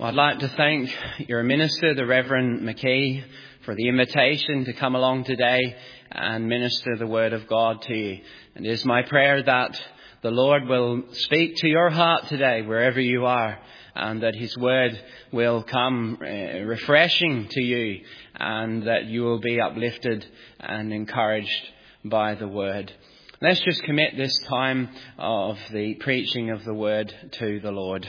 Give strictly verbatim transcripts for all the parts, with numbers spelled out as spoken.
Well, I'd like to thank your minister, the Reverend McKee, for the invitation to come along today and minister the Word of God to you. And it is my prayer that the Lord will speak to your heart today, wherever you are, and that His Word will come uh, refreshing to you, and that you will be uplifted and encouraged by the Word. Let's just commit this time of the preaching of the Word to the Lord.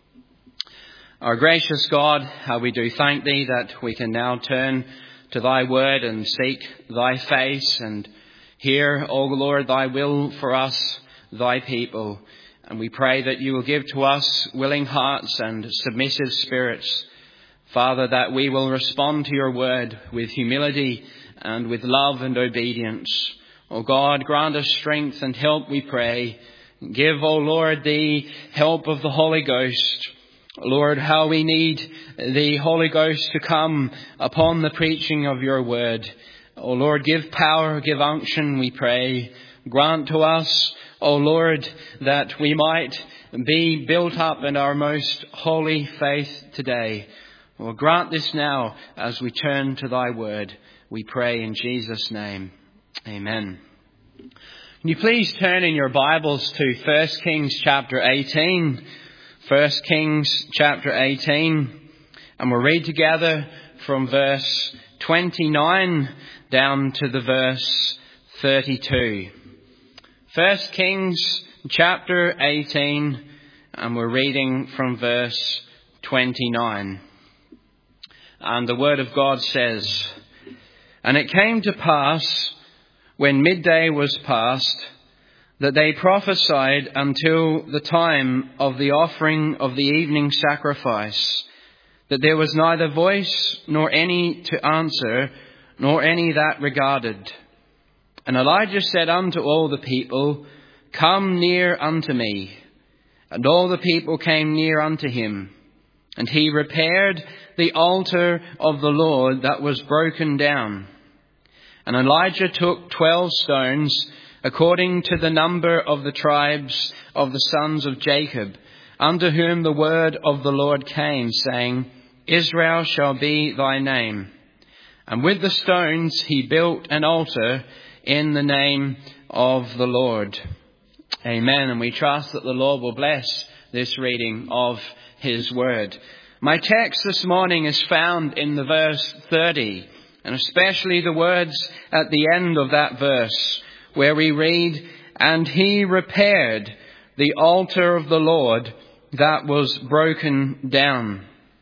Our gracious God, how we do thank Thee that we can now turn to Thy Word and seek Thy face and hear, O Lord, Thy will for us, Thy people. And we pray that You will give to us willing hearts and submissive spirits, Father, that we will respond to Your Word with humility and with love and obedience. O God, grant us strength and help, we pray. Give, O Lord, the help of the Holy Ghost. Lord, how we need the Holy Ghost to come upon the preaching of Your Word. O Lord, give power, give unction, we pray. Grant to us, O Lord, that we might be built up in our most holy faith today. Well, grant this now as we turn to Thy Word. We pray in Jesus' name. Amen. Can you please turn in your Bibles to First Kings chapter eighteen? First Kings chapter eighteen, and we'll read together from verse twenty-nine down to the verse thirty-two. First Kings chapter eighteen, and we're reading from verse twenty-nine. And the Word of God says, "And it came to pass, when midday was past, that they prophesied until the time of the offering of the evening sacrifice, that there was neither voice nor any to answer, nor any that regarded. And Elijah said unto all the people, Come near unto me. And all the people came near unto him. And he repaired the altar of the Lord that was broken down. And Elijah took twelve stones, according to the number of the tribes of the sons of Jacob, unto whom the word of the Lord came, saying, Israel shall be thy name. And with the stones he built an altar in the name of the Lord." Amen. And we trust that the Lord will bless this reading of His Word. My text this morning is found in the verse thirty, and especially the words at the end of that verse, where we read, "And he repaired the altar of the Lord that was broken down."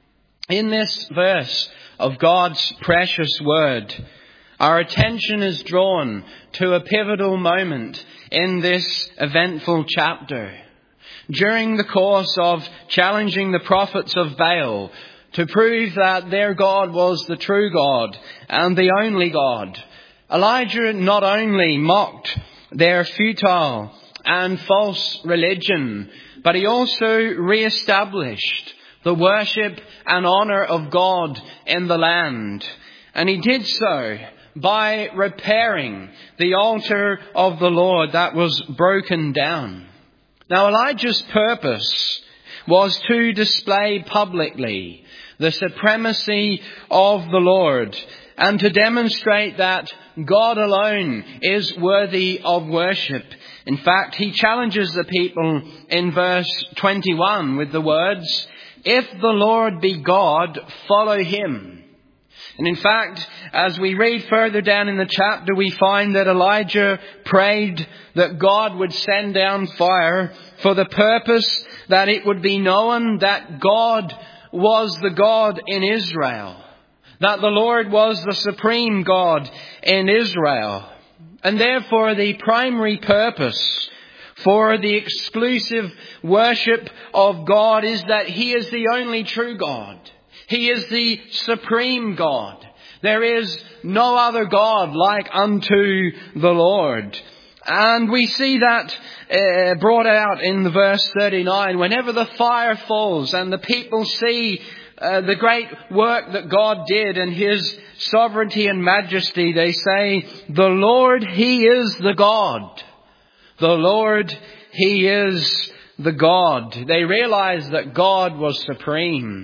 In this verse of God's precious word, our attention is drawn to a pivotal moment in this eventful chapter. During the course of challenging the prophets of Baal to prove that their God was the true God and the only God, Elijah not only mocked their futile and false religion, but he also re-established the worship and honour of God in the land. And he did so by repairing the altar of the Lord that was broken down. Now, Elijah's purpose was to display publicly the supremacy of the Lord, and to demonstrate that God alone is worthy of worship. In fact, he challenges the people in verse twenty-one with the words, "If the Lord be God, follow him." And in fact, as we read further down in the chapter, we find that Elijah prayed that God would send down fire for the purpose that it would be known that God was the God in Israel, that the Lord was the supreme God in Israel. And therefore the primary purpose for the exclusive worship of God is that He is the only true God. He is the supreme God. There is no other God like unto the Lord. And we see that uh, brought out in the verse thirty-nine. Whenever the fire falls and the people see uh, the great work that God did and His sovereignty and majesty, they say, "The Lord, He is the God. The Lord, He is the God." They realized that God was supreme,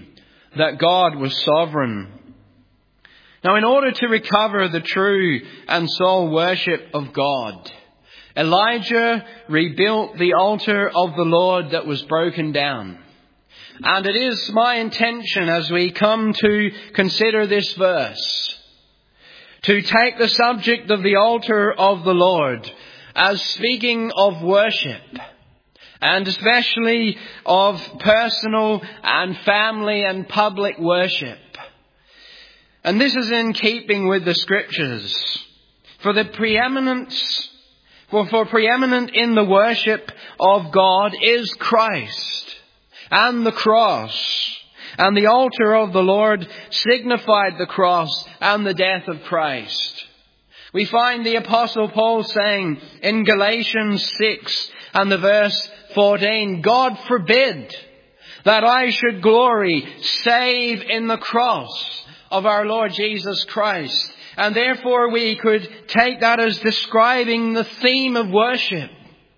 that God was sovereign. Now, in order to recover the true and sole worship of God, Elijah rebuilt the altar of the Lord that was broken down. And it is my intention as we come to consider this verse to take the subject of the altar of the Lord as speaking of worship, and especially of personal and family and public worship. And this is in keeping with the Scriptures. For the preeminence, for, for preeminent in the worship of God is Christ and the cross. And the altar of the Lord signified the cross and the death of Christ. We find the Apostle Paul saying in Galatians six and the verse fourteen, God forbid that I should glory save in the cross of our Lord Jesus Christ. And therefore we could take that as describing the theme of worship.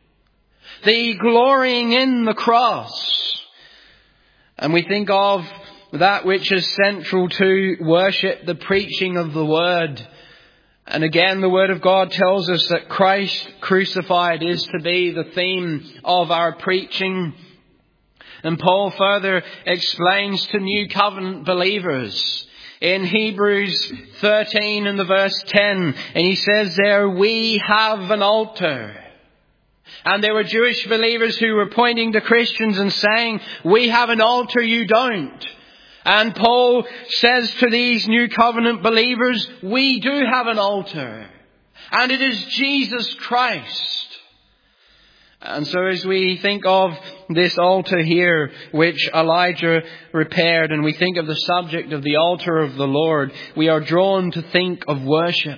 The glorying in the cross. And we think of that which is central to worship, the preaching of the Word. And again, the Word of God tells us that Christ crucified is to be the theme of our preaching. And Paul further explains to New Covenant believers in Hebrews thirteen and the verse ten, and he says there, we have an altar. And there were Jewish believers who were pointing to Christians and saying, we have an altar, you don't. And Paul says to these New Covenant believers, we do have an altar. And it is Jesus Christ. And so as we think of this altar here, which Elijah repaired, and we think of the subject of the altar of the Lord, we are drawn to think of worship.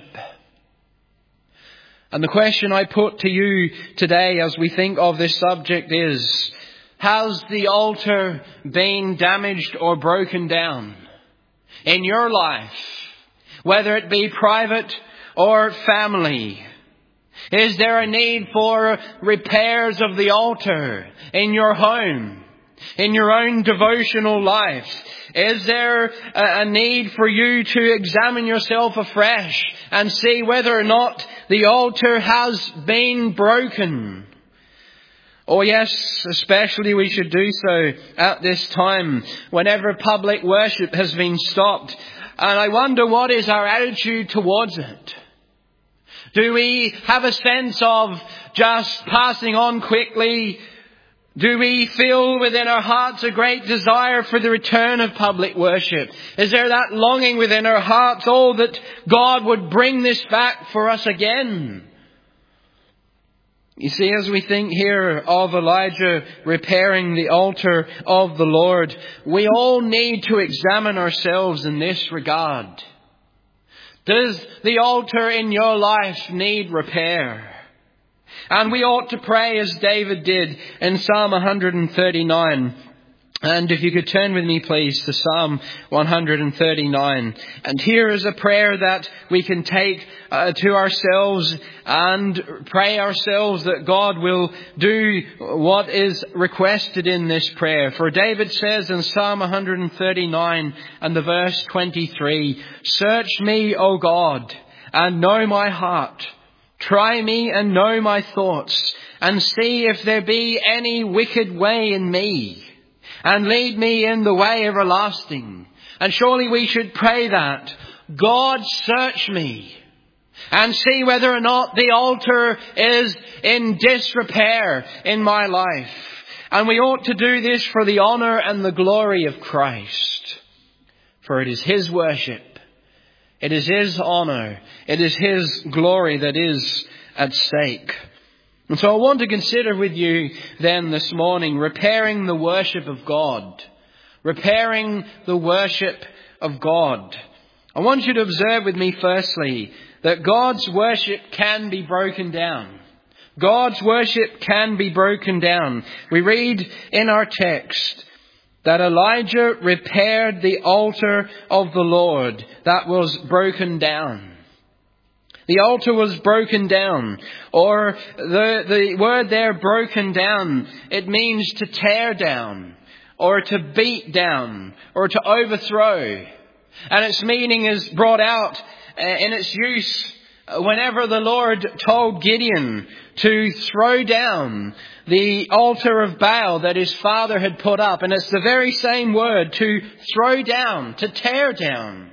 And the question I put to you today as we think of this subject is, has the altar been damaged or broken down in your life, whether it be private or family? Is there a need for repairs of the altar in your home, in your own devotional life? Is there a need for you to examine yourself afresh and see whether or not the altar has been broken? Oh yes, especially we should do so at this time, whenever public worship has been stopped. And I wonder, what is our attitude towards it? Do we have a sense of just passing on quickly? Do we feel within our hearts a great desire for the return of public worship? Is there that longing within our hearts, oh, that God would bring this back for us again? You see, as we think here of Elijah repairing the altar of the Lord, we all need to examine ourselves in this regard. Does the altar in your life need repair? And we ought to pray as David did in Psalm one thirty-nine. And if you could turn with me, please, to Psalm one thirty-nine. And here is a prayer that we can take uh, to ourselves and pray ourselves that God will do what is requested in this prayer. For David says in Psalm one thirty-nine and the verse twenty-three, search me, O God, and know my heart. Try me and know my thoughts, and see if there be any wicked way in me, and lead me in the way everlasting. And surely we should pray that. God, search me and see whether or not the altar is in disrepair in my life. And we ought to do this for the honour and the glory of Christ. For it is His worship. It is His honour. It is His glory that is at stake. And so I want to consider with you then this morning repairing the worship of God. Repairing the worship of God. I want you to observe with me firstly that God's worship can be broken down. God's worship can be broken down. We read in our text that Elijah repaired the altar of the Lord that was broken down. The altar was broken down, or the, the word there, broken down, it means to tear down, or to beat down, or to overthrow. And its meaning is brought out in its use whenever the Lord told Gideon to throw down the altar of Baal that his father had put up. And it's the very same word, to throw down, to tear down.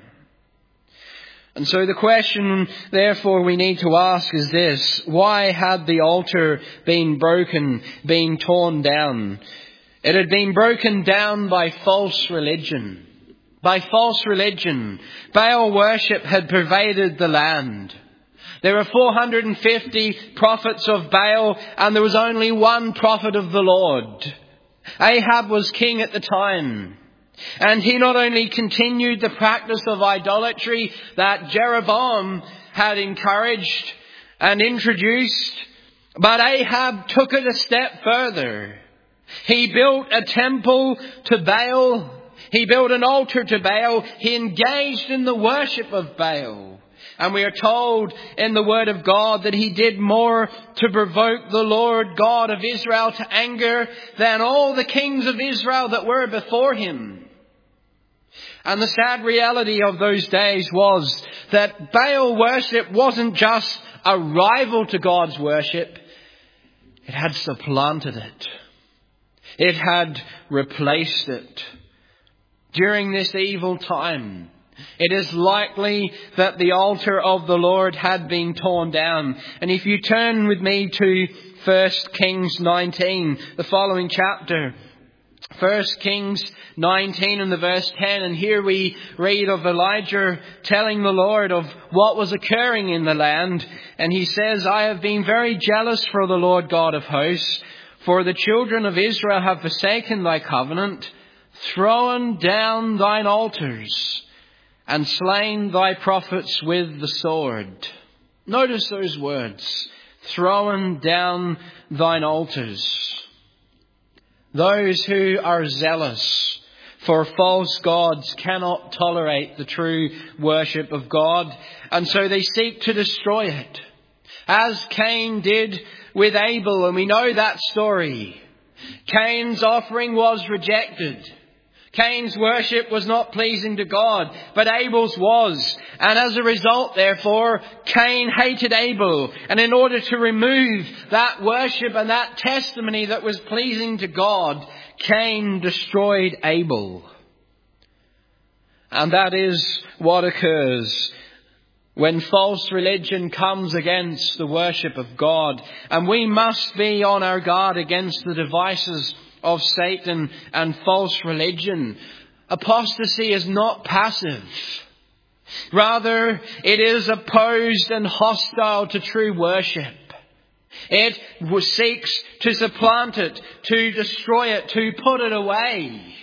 And so the question, therefore, we need to ask is this: why had the altar been broken, been torn down? It had been broken down by false religion. By false religion. Baal worship had pervaded the land. There were four hundred fifty prophets of Baal, and there was only one prophet of the Lord. Ahab was king at the time. And he not only continued the practice of idolatry that Jeroboam had encouraged and introduced, but Ahab took it a step further. He built a temple to Baal. He built an altar to Baal. He engaged in the worship of Baal. And we are told in the Word of God that he did more to provoke the Lord God of Israel to anger than all the kings of Israel that were before him. And the sad reality of those days was that Baal worship wasn't just a rival to God's worship. It had supplanted it. It had replaced it. During this evil time, it is likely that the altar of the Lord had been torn down. And if you turn with me to First Kings nineteen, the following chapter, First Kings nineteen and the verse ten, and here we read of Elijah telling the Lord of what was occurring in the land. And he says, "I have been very jealous for the Lord God of hosts, for the children of Israel have forsaken thy covenant, thrown down thine altars, and slain thy prophets with the sword." Notice those words, thrown down thine altars. Those who are zealous for false gods cannot tolerate the true worship of God, and so they seek to destroy it. As Cain did with Abel, and we know that story. Cain's offering was rejected. Cain's worship was not pleasing to God, but Abel's was. And as a result, therefore, Cain hated Abel. And in order to remove that worship and that testimony that was pleasing to God, Cain destroyed Abel. And that is what occurs when false religion comes against the worship of God. And we must be on our guard against the devices of Satan and false religion. Apostasy is not passive. Rather, it is opposed and hostile to true worship. It seeks to supplant it, to destroy it, to put it away.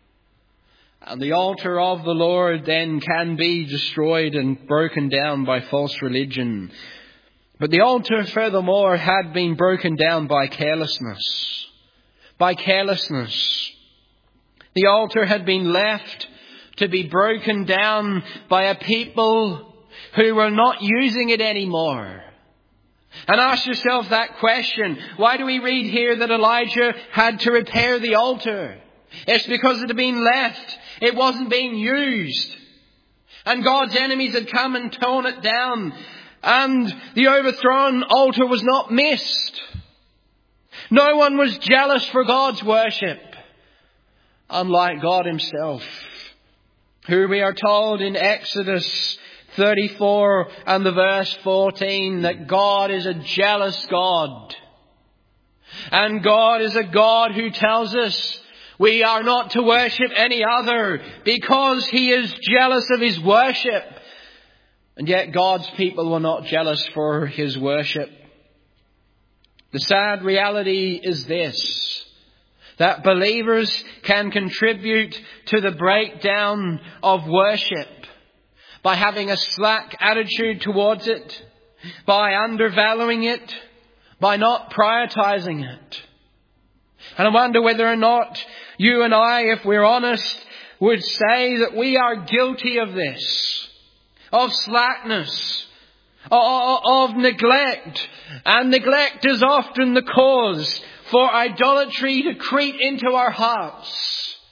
And the altar of the Lord then can be destroyed and broken down by false religion. But the altar, furthermore, had been broken down by carelessness. By carelessness. The altar had been left to be broken down by a people who were not using it anymore. And ask yourself that question. Why do we read here that Elijah had to repair the altar? It's because it had been left. It wasn't being used. And God's enemies had come and torn it down. And the overthrown altar was not missed. No one was jealous for God's worship, unlike God himself, who we are told in Exodus thirty-four and the verse fourteen that God is a jealous God. And God is a God who tells us we are not to worship any other because he is jealous of his worship. And yet God's people were not jealous for his worship. The sad reality is this, that believers can contribute to the breakdown of worship by having a slack attitude towards it, by undervaluing it, by not prioritizing it. And I wonder whether or not you and I, if we're honest, would say that we are guilty of this, of slackness, of neglect. And neglect is often the cause for idolatry to creep into our hearts.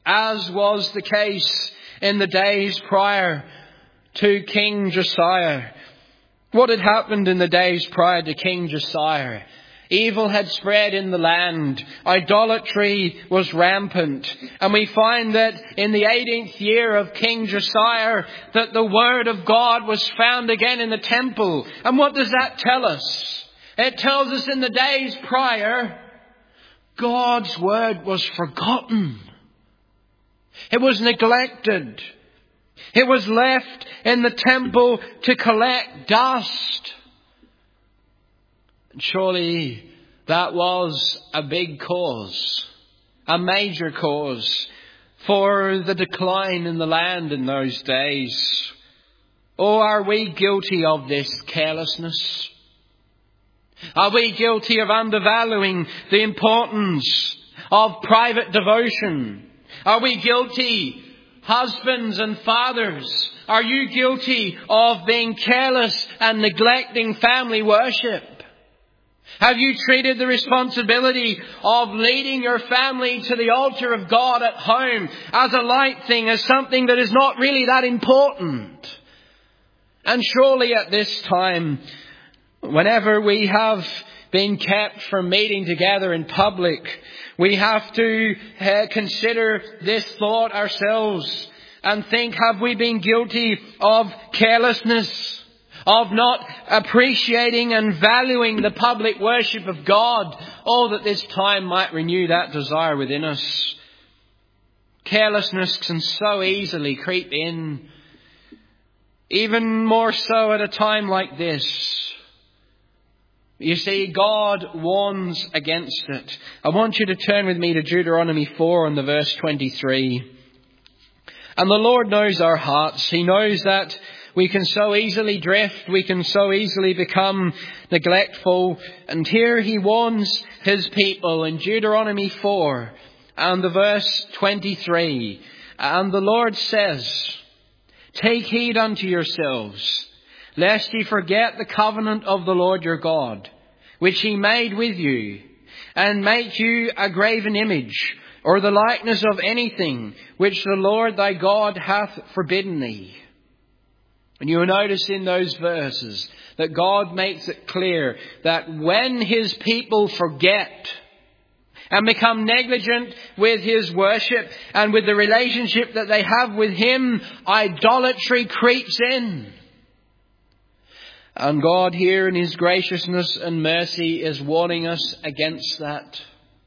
as was the case in the days prior to King Josiah. What had happened in the days prior to King Josiah? Evil had spread in the land. Idolatry was rampant. And we find that in the eighteenth year of King Josiah, that the word of God was found again in the temple. And what does that tell us? It tells us in the days prior, God's word was forgotten. It was neglected. It was left in the temple to collect dust. Surely that was a big cause, a major cause for the decline in the land in those days. Oh, are we guilty of this carelessness? Are we guilty of undervaluing the importance of private devotion? Are we guilty, husbands and fathers? Are you guilty of being careless and neglecting family worship? Have you treated the responsibility of leading your family to the altar of God at home as a light thing, as something that is not really that important? And surely at this time, whenever we have been kept from meeting together in public, we have to uh, consider this thought ourselves and think, have we been guilty of carelessness? Of not appreciating and valuing the public worship of God. Oh, that this time might renew that desire within us. Carelessness can so easily creep in. Even more so at a time like this. You see, God warns against it. I want you to turn with me to Deuteronomy four and the verse twenty-three. And the Lord knows our hearts. He knows that we can so easily drift. We can so easily become neglectful. And here he warns his people in Deuteronomy four and the verse twenty-three. And the Lord says, take heed unto yourselves, lest ye forget the covenant of the Lord your God, which he made with you, and make you a graven image, or the likeness of anything which the Lord thy God hath forbidden thee. And you will notice in those verses that God makes it clear that when his people forget and become negligent with his worship and with the relationship that they have with him, idolatry creeps in. And God here in his graciousness and mercy is warning us against that.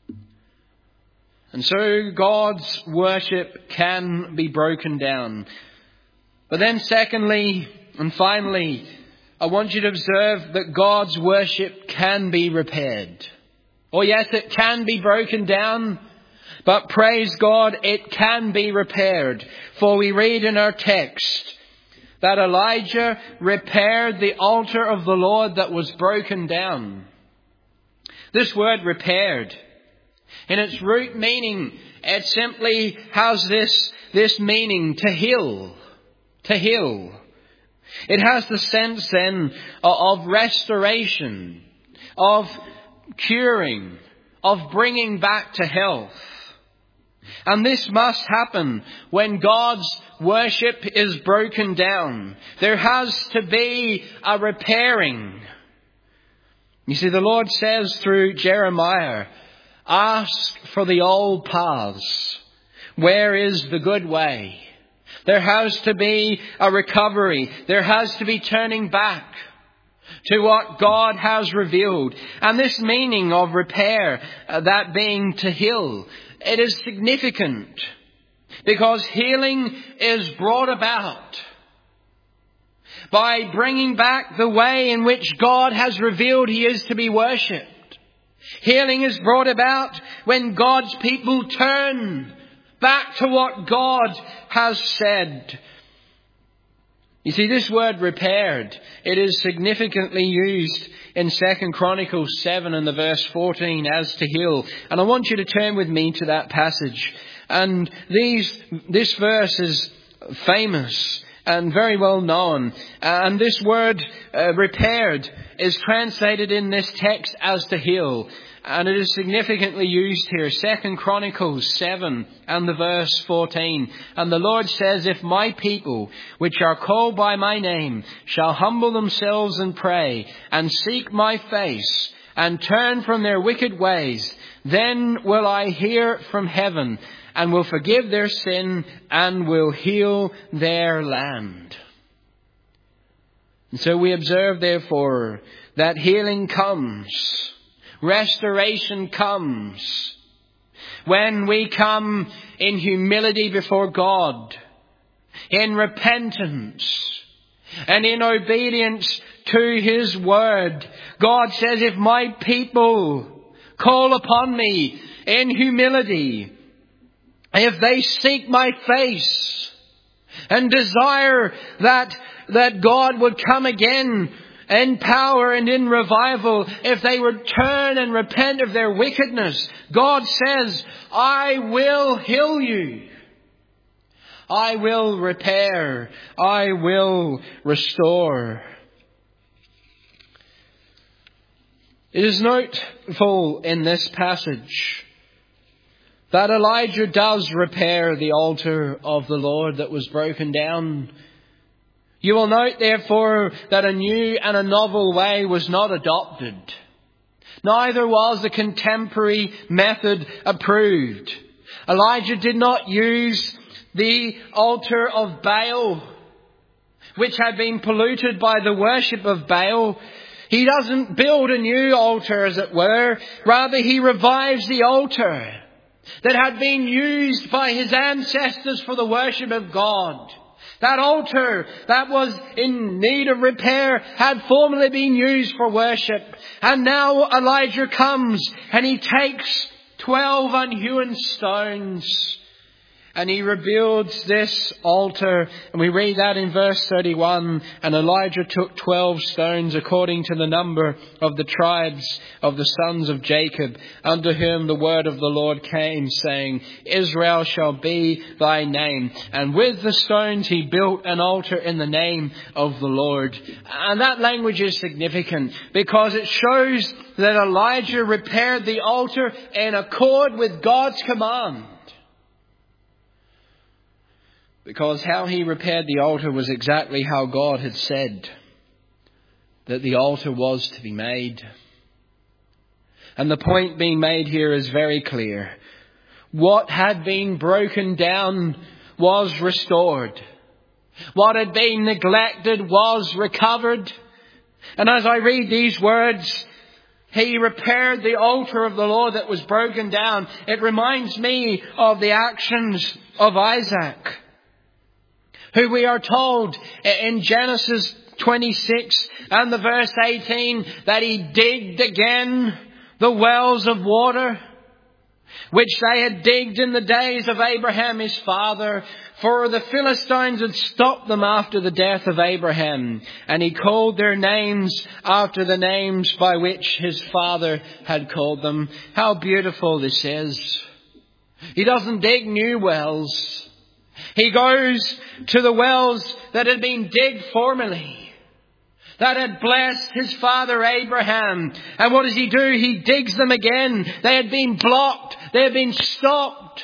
And so God's worship can be broken down. But then secondly and finally, I want you to observe that God's worship can be repaired. Oh yes, it can be broken down, but praise God, it can be repaired. For we read in our text that Elijah repaired the altar of the Lord that was broken down. This word repaired, in its root meaning, it simply has this, this meaning, to heal. To heal. It has the sense then of restoration, of curing, of bringing back to health. And this must happen when God's worship is broken down. There has to be a repairing. You see, the Lord says through Jeremiah, ask for the old paths. Where is the good way? There has to be a recovery. There has to be turning back to what God has revealed. And this meaning of repair, uh, that being to heal, it is significant because healing is brought about by bringing back the way in which God has revealed he is to be worshipped. Healing is brought about when God's people turn back to what God has said. You see, this word repaired, it is significantly used in Second Chronicles seven and the verse fourteen as to heal. And I want you to turn with me to that passage. And these, this verse is famous and very well known. And this word uh, repaired is translated in this text as to heal. And it is significantly used here. Second Chronicles seven and the verse fourteen. And the Lord says, if my people, which are called by my name, shall humble themselves and pray, and seek my face, and turn from their wicked ways, then will I hear from heaven, and will forgive their sin, and will heal their land. And so we observe, therefore, that healing comes. Restoration comes when we come in humility before God, in repentance, and in obedience to His word. God says, if my people call upon me in humility, if they seek my face and desire that, that God would come again in power and in revival, if they would turn and repent of their wickedness, God says, I will heal you. I will repair. I will restore. It is notable in this passage that Elijah does repair the altar of the Lord that was broken down. You will note, therefore, that a new and a novel way was not adopted. Neither was the contemporary method approved. Elijah did not use the altar of Baal, which had been polluted by the worship of Baal. He doesn't build a new altar, as it were. Rather, he revives the altar that had been used by his ancestors for the worship of God. That altar that was in need of repair had formerly been used for worship. And now Elijah comes and he takes twelve unhewn stones and he rebuilds this altar. And we read that in verse thirty-one. And Elijah took twelve stones according to the number of the tribes of the sons of Jacob, unto whom the word of the Lord came, saying, Israel shall be thy name. And with the stones he built an altar in the name of the Lord. And that language is significant because it shows that Elijah repaired the altar in accord with God's command. Because how he repaired the altar was exactly how God had said that the altar was to be made. And the point being made here is very clear. What had been broken down was restored. What had been neglected was recovered. And as I read these words, he repaired the altar of the Lord that was broken down. It reminds me of the actions of Isaac, who we are told in Genesis twenty-six and the verse eighteen that he digged again the wells of water, which they had digged in the days of Abraham his father, for the Philistines had stopped them after the death of Abraham. And he called their names after the names by which his father had called them. How beautiful this is. He doesn't dig new wells. He goes to the wells that had been digged formerly, that had blessed his father Abraham. And what does he do? He digs them again. They had been blocked. They had been stopped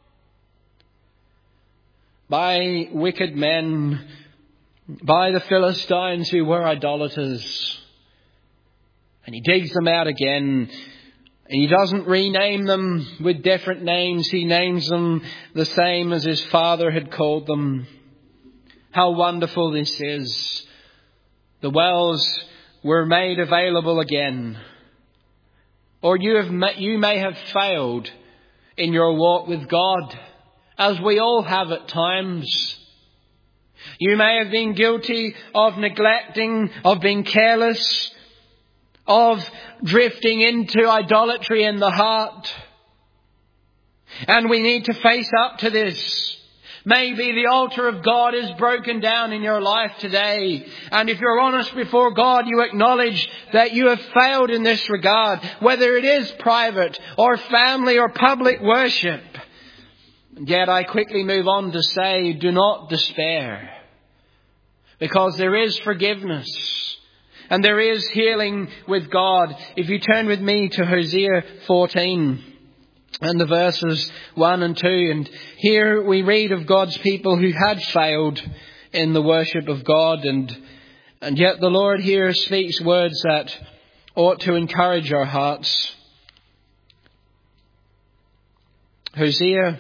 by wicked men, by the Philistines who were idolaters. And he digs them out again. And he doesn't rename them with different names. He names them the same as his father had called them. How wonderful this is. The wells were made available again. Or you have, you may have failed in your walk with God, as we all have at times. You may have been guilty of neglecting, of being careless, of drifting into idolatry in the heart. And we need to face up to this. Maybe the altar of God is broken down in your life today. And if you're honest before God, you acknowledge that you have failed in this regard, whether it is private or family or public worship. And yet I quickly move on to say, do not despair, because there is forgiveness. And there is healing with God. If you turn with me to Hosea fourteen and the verses one and two. And here we read of God's people who had failed in the worship of God. And, and yet the Lord here speaks words that ought to encourage our hearts. Hosea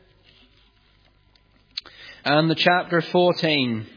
and the chapter fourteen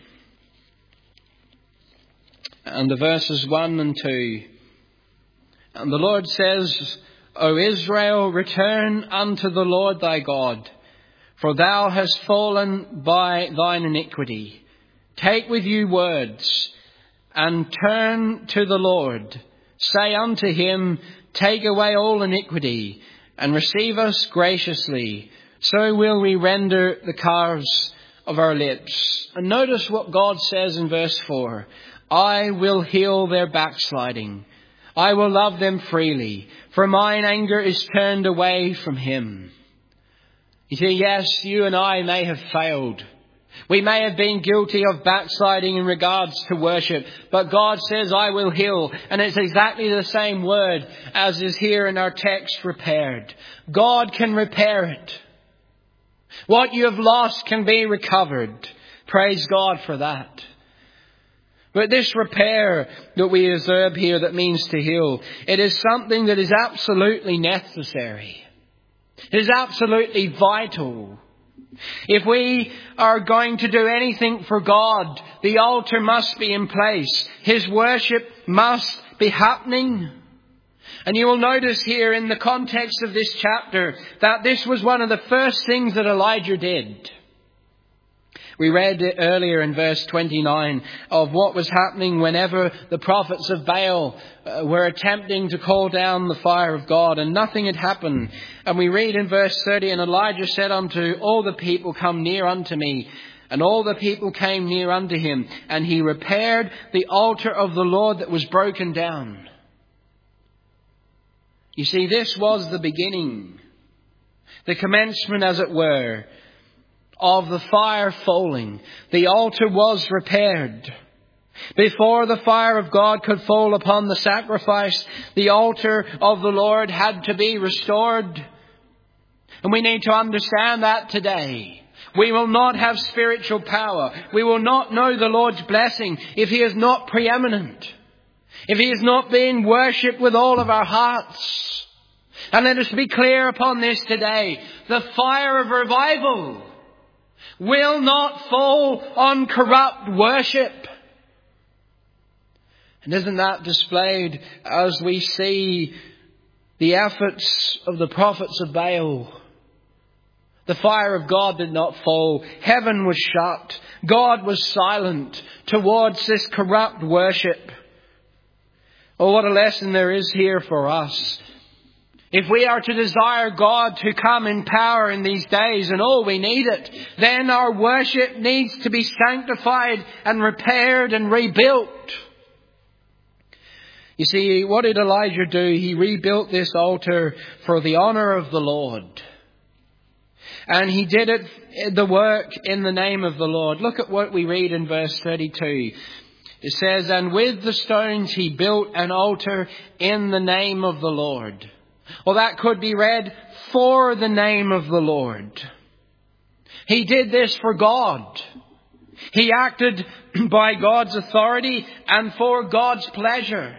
and the verses one and two. And the Lord says, O Israel, return unto the Lord thy God, for thou hast fallen by thine iniquity. Take with you words, and turn to the Lord. Say unto him, take away all iniquity, and receive us graciously. So will we render the calves of our lips. And notice what God says in verse four. I will heal their backsliding. I will love them freely, for mine anger is turned away from him. You see, yes, you and I may have failed. We may have been guilty of backsliding in regards to worship, but God says, I will heal. And it's exactly the same word as is here in our text, repaired. God can repair it. What you have lost can be recovered. Praise God for that. But this repair that we observe here that means to heal, it is something that is absolutely necessary. It is absolutely vital. If we are going to do anything for God, the altar must be in place. His worship must be happening. And you will notice here in the context of this chapter that this was one of the first things that Elijah did. We read earlier in verse twenty-nine of what was happening whenever the prophets of Baal uh, were attempting to call down the fire of God, and nothing had happened. And we read in verse thirty, and Elijah said unto all the people, come near unto me. And all the people came near unto him, and he repaired the altar of the Lord that was broken down. You see, this was the beginning, the commencement, as it were, of the fire falling. The altar was repaired. Before the fire of God could fall upon the sacrifice, the altar of the Lord had to be restored. And we need to understand that today. We will not have spiritual power. We will not know the Lord's blessing if he is not preeminent, if he is not being worshipped with all of our hearts. And let us be clear upon this today. The fire of revival will not fall on corrupt worship. And isn't that displayed as we see the efforts of the prophets of Baal? The fire of God did not fall. Heaven was shut. God was silent towards this corrupt worship. Oh, what a lesson there is here for us. If we are to desire God to come in power in these days, and all we need it, then our worship needs to be sanctified and repaired and rebuilt. You see, what did Elijah do? He rebuilt this altar for the honor of the Lord. And he did it, the work in the name of the Lord. Look at what we read in verse thirty-two. It says, and with the stones he built an altar in the name of the Lord. Well, that could be read, for the name of the Lord. He did this for God. He acted by God's authority and for God's pleasure.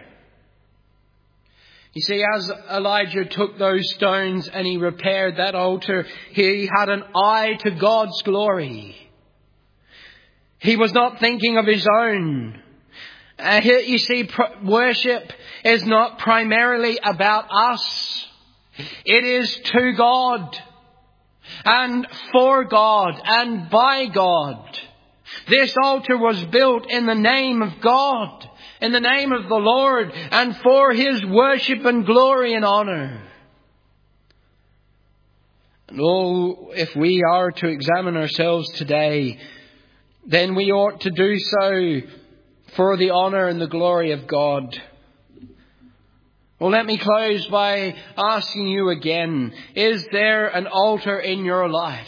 You see, as Elijah took those stones and he repaired that altar, he had an eye to God's glory. He was not thinking of his own. Uh, here, you see, pr- worship is not primarily about us. It is to God and for God and by God. This altar was built in the name of God, in the name of the Lord, and for his worship and glory and honor. And oh, if we are to examine ourselves today, then we ought to do so for the honor and the glory of God. Well, let me close by asking you again, is there an altar in your life?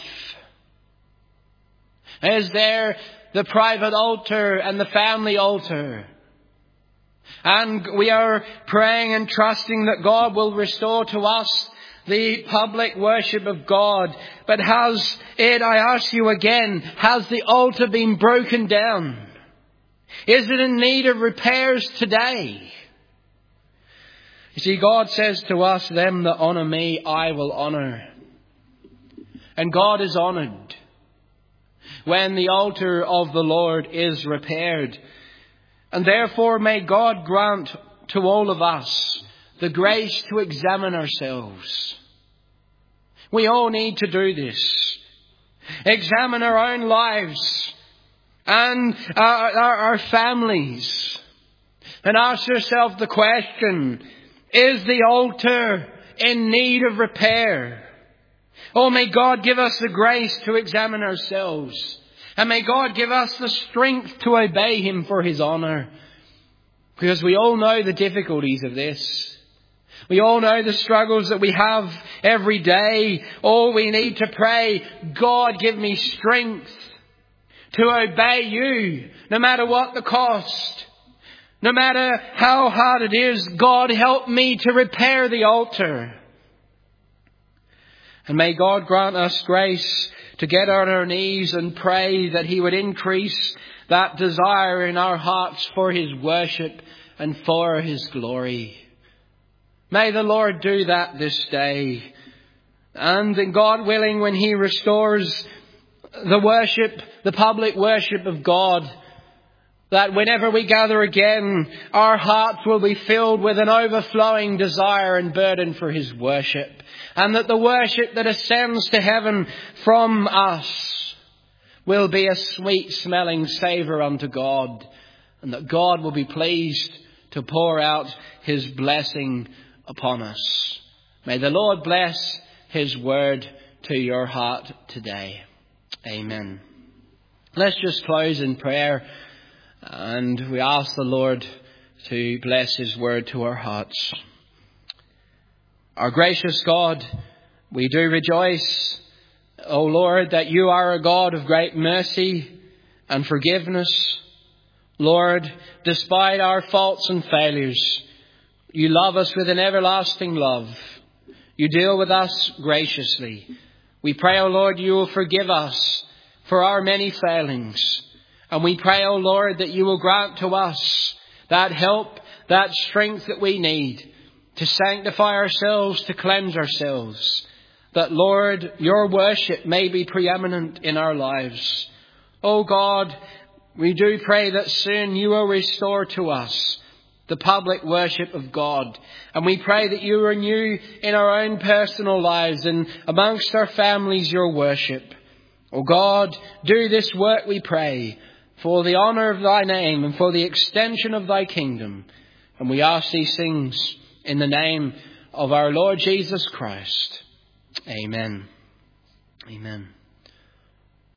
Is there the private altar and the family altar? And we are praying and trusting that God will restore to us the public worship of God. But has it, I ask you again, has the altar been broken down? Is it in need of repairs today? You see, God says to us, them that honour me, I will honour. And God is honoured when the altar of the Lord is repaired. And therefore may God grant to all of us the grace to examine ourselves. We all need to do this. Examine our own lives and our, our, our families. And ask yourself the question, is the altar in need of repair? Oh, may God give us the grace to examine ourselves. And may God give us the strength to obey Him for His honour. Because we all know the difficulties of this. We all know the struggles that we have every day. All we need to pray, God, give me strength to obey you, no matter what the cost. No matter how hard it is, God, help me to repair the altar. And may God grant us grace to get on our knees and pray that He would increase that desire in our hearts for His worship and for His glory. May the Lord do that this day. And God willing, when He restores the worship, the public worship of God, that whenever we gather again, our hearts will be filled with an overflowing desire and burden for His worship. And that the worship that ascends to heaven from us will be a sweet smelling savour unto God. And that God will be pleased to pour out His blessing upon us. May the Lord bless His word to your heart today. Amen. Let's just close in prayer. And we ask the Lord to bless His word to our hearts. Our gracious God, we do rejoice, O Lord, that You are a God of great mercy and forgiveness. Lord, despite our faults and failures, You love us with an everlasting love. You deal with us graciously. We pray, O Lord, You will forgive us for our many failings. And we pray, O Lord, that You will grant to us that help, that strength that we need to sanctify ourselves, to cleanse ourselves. That, Lord, Your worship may be preeminent in our lives. O God, we do pray that soon You will restore to us the public worship of God. And we pray that You renew in our own personal lives and amongst our families Your worship. O God, do this work, we pray, for the honour of Thy name and for the extension of Thy kingdom. And we ask these things in the name of our Lord Jesus Christ. Amen. Amen.